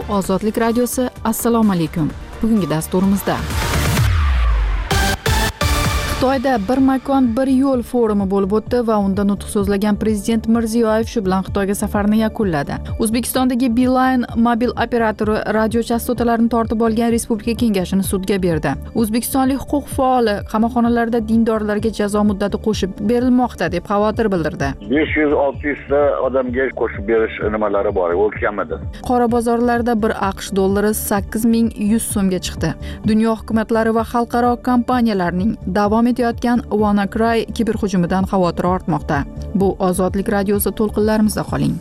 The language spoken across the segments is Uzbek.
Bu Ozodlik radiosi. Assalomu alaykum. Bugungi dasturimizda Xitoyda bir makon bir yo'l forumi bo'lib o'tdi va unda nutq so'zlagan prezident Mirziyoyev shu bilan Xitoyga safarini yakunladi. O'zbekistondagi Beeline mobil operatori radio chastotalarini tortib olgan Respublika kengashini sudga berdi. O'zbekistonlik huquq faoli qamoqxonalarda dindorlarga jazo muddati qo'shib berilmoqda deb xavotir bildirdi. 500-600 ta odamga qo'shib berish nimalari bor, u kamida. Qora bozorlarda bir AQSh dollari 8100 so'mga chiqdi. Dunyo hukumatlari va xalqaro kompaniyalarning davom etayotgan WannaCry kiberhujumidan xavotir ortmoqda. Bu Ozodlik radiosi to'lqinlarimizda qoling.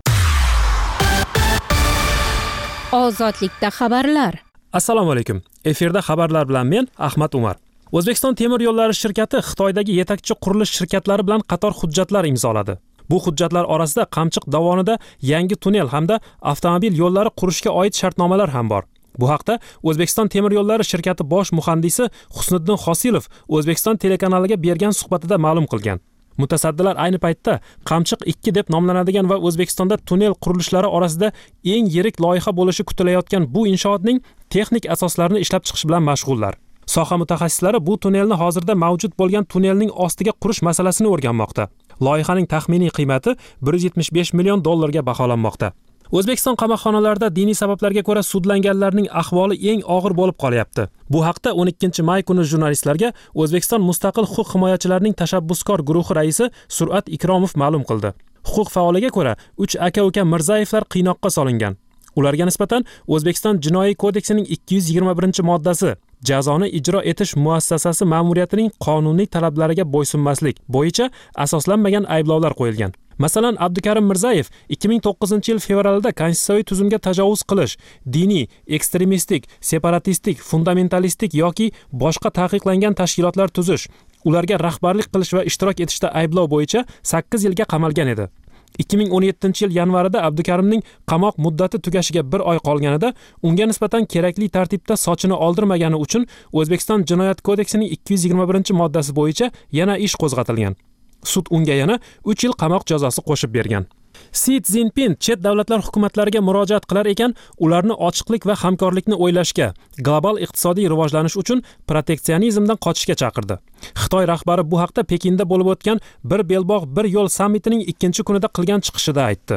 Ozodlikda xabarlar. Assalomu alaykum. Efirda xabarlar bilan men Ahmad Umar. O'zbekiston temir yo'llari shirkati Xitoydagi yetakchi qurilish shirkatlari bilan qator hujjatlar imzoladi. Bu hujjatlar orasida Qamchiq dovonida yangi tunnel hamda avtomobil yo'llari qurishga oid shartnomalar ham bor. Bu haqda O'zbekiston temir yo'llari shirkati bosh muhandisi Husniddin Hosilov O'zbekiston telekanaliga bergan suhbatida ma'lum qilgan. Mutasaddilar ayni paytda Qamchiq 2 deb nomlanadigan va O'zbekistonda tunnel qurilishlari orasida eng yirik loyiha bo'lishi kutilayotgan bu inshootning texnik asoslarini ishlab chiqish bilan mashg'ullar. Soha mutaxassislari bu tunnelni hozirda mavjud bo'lgan tunnelning ostiga qurish masalasini o'rganmoqda. Loyihaning taxminiy qiymati 175 million dollarga baholanmoqda. O'zbekiston qamoqxonalarida diniy sabablarga ko'ra sudlanganlarning ahvoli eng og'ir bo'lib qolyapti. Bu haqda 12-may kuni jurnalistlarga O'zbekiston mustaqil huquq himoyachilarining tashabbuskor guruhi raisi Surat Ikromov ma'lum qildi. Huquq faoliga ko'ra 3 aka-uka Mirzayevlar qiynoqqa solingan. Ularga nisbatan O'zbekiston Jinoiy kodeksining 221-moddasi jazoni ijro etish muassasasi ma'muriyatining qonuniy talablariga bo'ysunmaslik bo'yicha asoslanmagan ayblovlar qo'yilgan. Masalan, Abdukarim Mirzayev 2009-yil fevralida konstitutsiyaviy tuzumga tajovuz qilish, diniy, ekstremistik, separatistik, fundamentalistik yoki boshqa taqiqlangan tashkilotlar tuzish, ularga rahbarlik qilish va ishtirok etishda ayblov bo'yicha 8 yilga qamalgan edi. 2017-yil yanvarida Abdukarimning qamoq muddati tugashiga 1 oy qolganida unga nisbatan kerakli tartibda sochini oldirmagani uchun O'zbekiston Jinoyat kodeksining 221-moddasi bo'yicha yana ish qo'zg'atilgan. Sud unga yana 3 yil qamoq jazosi qo'shib bergan. Si Szinpin chet davlatlar hukumatlariga murojaat qilar ekan, ularni ochiqlik va hamkorlikni o'ylashga, global iqtisodiy rivojlanish uchun proteksionizmdan qochishga chaqirdi. Xitoy rahbari bu haqda Pekinda bo'lib o'tgan bir belbog' bir yo'l sammitining 2-kunida qilgan chiqishida aytdi.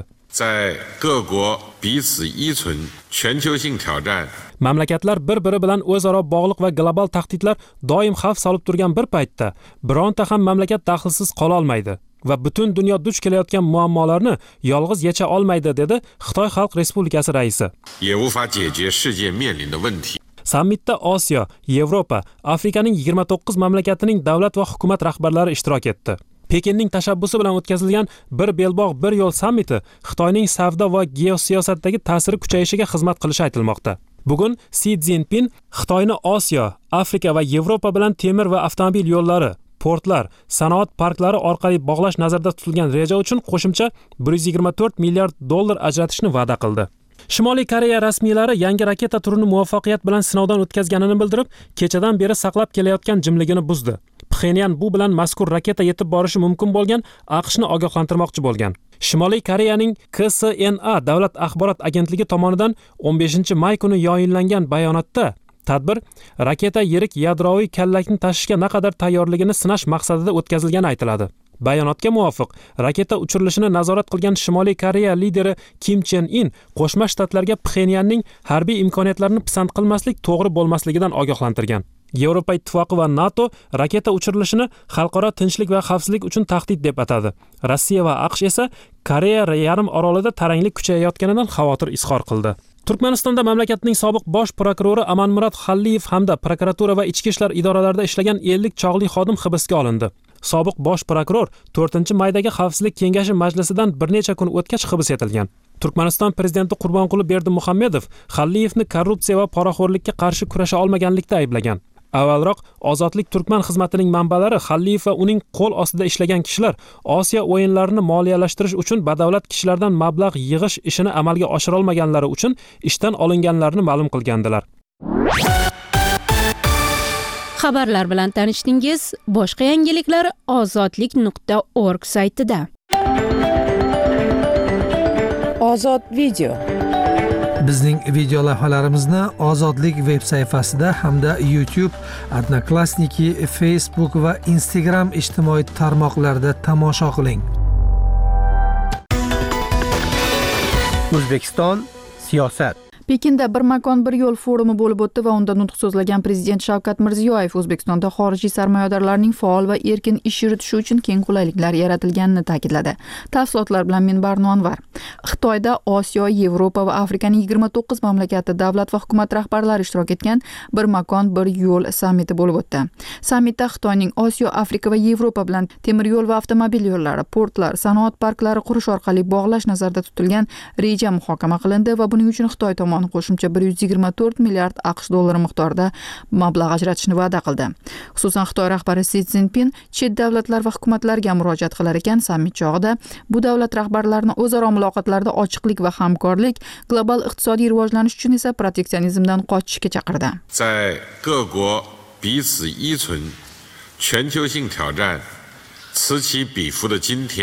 Mamlakatlar bir-biri bilan o'zaro bog'liq va global tahdidlar doim xavf solib turgan bir paytda bironta ham mamlakat daxlsiz qola olmaydi va butun dunyo duch kelayotgan muammolarni yolg'iz yecha olmaydi, dedi Xitoy Xalq Respublikasi raisi. Sammitda Osiyo, Yevropa, Afrikaning 29 mamlakatining davlat va hukumat rahbarlari ishtirok etdi. Pekinning tashabbusi bilan o'tkazilgan bir belbog' bir yo'l sammiti Xitoyning savdo va geosiyosatdagi ta'siri kuchayishiga xizmat qilishi aytilmoqda. Bugun Si Szinpin Xitoyni Osiyo, Afrika va Yevropa bilan temir va avtomobil yo'llari, portlar, sanoat parklari orqali bog'lash nazarda tutilgan reja uchun qo'shimcha 124 milliard dollar ajratishni va'da qildi. Shimoliy Koreya rasmiylari yangi raketa turini muvaffaqiyat bilan sinovdan o'tkazganini bildirib, kechadan beri saqlab kelayotgan jimligini buzdi. Pxenyan bu bilan mazkur raketa yetib borishi mumkin bo'lgan AQShni ogohlantirmoqchi bo'lgan. Shimoliy Koreyaning KSNA davlat axborot agentligi tomonidan 15-may kuni yayinlangan bayonotda tadbir raketa yirik yadroviy kallakni tashishga naqadar tayyorligini sinash maqsadida o'tkazilgani aytiladi. Bayonotga muvofiq, raketa uchirilishini nazorat qilgan Shimoliy Koreya lideri Kim Chen In Qo'shma Shtatlarga Pxenyanning harbiy imkoniyatlarini pisand qilmaslik to'g'ri bo'lmasligidan ogohlantirgan. Yevropa Ittifoqi va NATO raketa uchirilishini xalqaro tinchlik va xavfsizlik uchun tahdid deb atadi. Rossiya va AQSh esa Koreya yarim orolida taranglik kuchayayotganidan xavotir izhor qildi. Turkmanistonda mamlakatning sobiq bosh prokurori Amanmurod Xalliyev hamda prokuratura va ichki ishlar idoralarida ishlagan 50 chog'li xodim hibsga olindi. Sobiq bosh prokuror 4-maydagi Xavfsizlik kengashi majlisidan bir necha kun o'tgach hibs etilgan. Turkmaniston prezidenti Qurbonquli Berdimuhamedov Xalliyevni korrupsiya va poraxo'rlikka qarshi kurasha olmaganlikda ayblagan. Avvalroq Ozodlik Turkman xizmatining manbalari Xalliyev va uning qo'l ostida ishlagan kishilar Osiyo o'yinlarini moliyalashtirish uchun badavlat kishilardan mablag' yig'ish ishini amalga oshira olmaganlari uchun ishdan olinganlarini ma'lum qilgandilar. Xabarlar bilan tanishdingiz. Boshqa yangiliklar ozodlik.org saytida. Ozod video. Bizning video lavhalarimizni Ozodlik veb sayfasida hamda YouTube, Odnoklassniki, Facebook va Instagram ijtimoiy tarmoqlarida tomosha qiling. O'zbekiston siyosat. Pekinda bir makon bir yo'l forumi bo'lib o'tdi va unda nutq so'zlagan prezident Shavkat Mirziyoyev O'zbekistonda xorijiy sarmoyadarlarning faol va erkin ish yuritishi uchun keng qulayliklar yaratilganini ta'kidladi. Tafsilotlar bilan men Barno Anvar. Xitoyda Osiyo, Yevropa va Afrikaning 29 mamlakati davlat va hukumat rahbarlari ishtirok etgan bir makon bir yo'l sammiti bo'lib o'tdi. Sammitda Xitoyning Osiyo, Afrika va Yevropa bilan temir yo'l va avtomobil yo'llari, portlar, sanoat parklari qurish orqali bog'lash nazarda tutilgan reja muhokama qilindi va buning uchun Xitoy tomoni qo'shimcha 124 milliard AQSh dollari miqdorida mablag' ajratishni va'da qildi. Xususan Xitoy rahbari Si Szinpin chet davlatlar va hukumatlarga murojaat qilar ekan, sammit chog'ida bu davlat rahbarlarini o'zaro muloqotlarda ochiqlik va hamkorlik, global iqtisodiy rivojlanish uchun esa proteksionizmdan qochishga chaqirdi. 在各国彼此依存、全球性挑战此起彼伏的今天。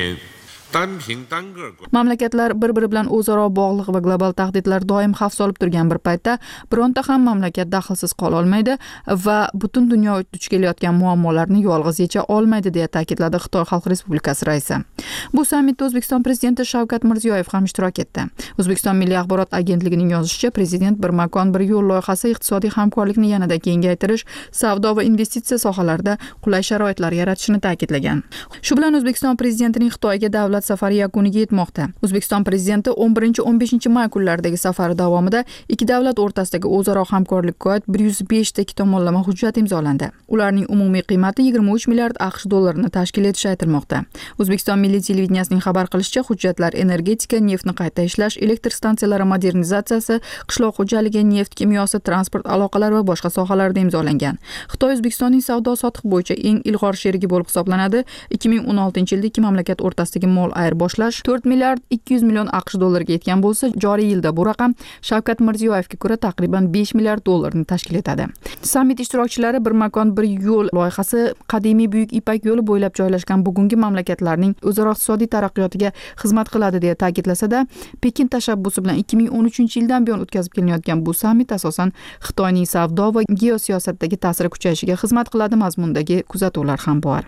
Mamlakatlar bir-biri bilan o'zaro bog'liq va global tahdidlar doim xavf solib turgan bir paytda bironta ham mamlakat daxlsiz qola olmaydi va butun dunyo duch kelayotgan muammolarni yolg'iz yecha olmaydi deya ta'kidladi Xitoy Xalq Respublikasi raisi. Bu sammitda O'zbekiston prezidenti Shavkat Mirziyoyev ham ishtirok etdi. O'zbekiston Milliy axborot agentligining yozishicha, prezident bir makon bir yo'l loyihasi iqtisodiy hamkorlikni yanada kengaytirish, savdo va investitsiya sohalarida qulay sharoitlar yaratishni ta'kidlagan. Shu bilan O'zbekiston prezidentining Xitoyga davlat safari yakuniga yetmoqda. O'zbekiston prezidenti 11-15 may kunlaridagi safari davomida ikki davlat o'rtasidagi o'zaro hamkorlikka oid 105 ta ikki tomonlama hujjat imzolandi. Ularning umumiy qiymati 23 milliard AQSh dollarini tashkil etishi aytilmoqda. O'zbekiston Milliy televideniyasining xabar qilishicha, hujjatlar energetika, neftni qayta ishlash, elektr stansiyalari modernizatsiyasi, qishloq xo'jaligi, neft kimyosi, transport aloqalari va boshqa sohalarda imzolangan. Xitoy O'zbekistonning savdo-sotiq bo'yicha eng ilg'or sherigi bo'lib hisoblanadi. 2016-yilda ikki mamlakat o'rtasidagi mol ayirboshlash 4 milliard 200 million AQSh dollariga yetgan bo'lsa, joriy yilda bu raqam Shavkat Mirziyoyevga ko'ra taqriban 5 milliard dollarni tashkil etadi. Sammit ishtirokchilari bir makon bir yo'l loyihasi qadimiy Buyuk Ipak yo'li bo'ylab joylashgan bugungi mamlakatlarning o'zaro iqtisodiy taraqqiyotiga xizmat qiladi deya ta'kidlasa-da, Pekin tashabbusi bilan 2013-yildan buyon o'tkazib kelinayotgan bu sammit asosan Xitoyning savdo va geosiyosatdagi ta'siri kuchayishiga xizmat qiladi mazmundagi kuzatuvlar ham bor.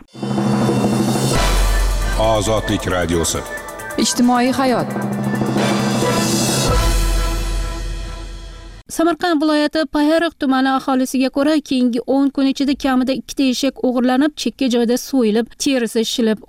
Ozodlik radiosi. Ijtimoiy hayot. Samarqand viloyati Payariq tumani aholisiga ko'ra, keyingi 10 kun ichida kamida 2 eshak o'g'irlanib, chekka joyda so'yilib, terisi shilib